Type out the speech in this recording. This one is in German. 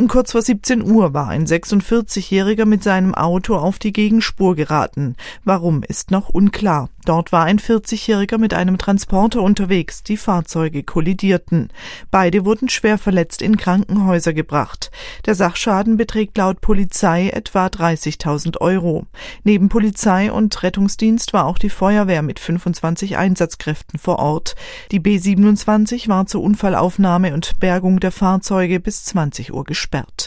Um kurz vor 17 Uhr war ein 46-Jähriger mit seinem Auto auf die Gegenspur geraten. Warum, ist noch unklar. Dort war ein 40-Jähriger mit einem Transporter unterwegs. Die Fahrzeuge kollidierten. Beide wurden schwer verletzt in Krankenhäuser gebracht. Der Sachschaden beträgt laut Polizei etwa 30.000 €. Neben Polizei und Rettungsdienst war auch die Feuerwehr mit 25 Einsatzkräften vor Ort. Die B27 war zur Unfallaufnahme und Bergung der Fahrzeuge bis 20 Uhr gesperrt.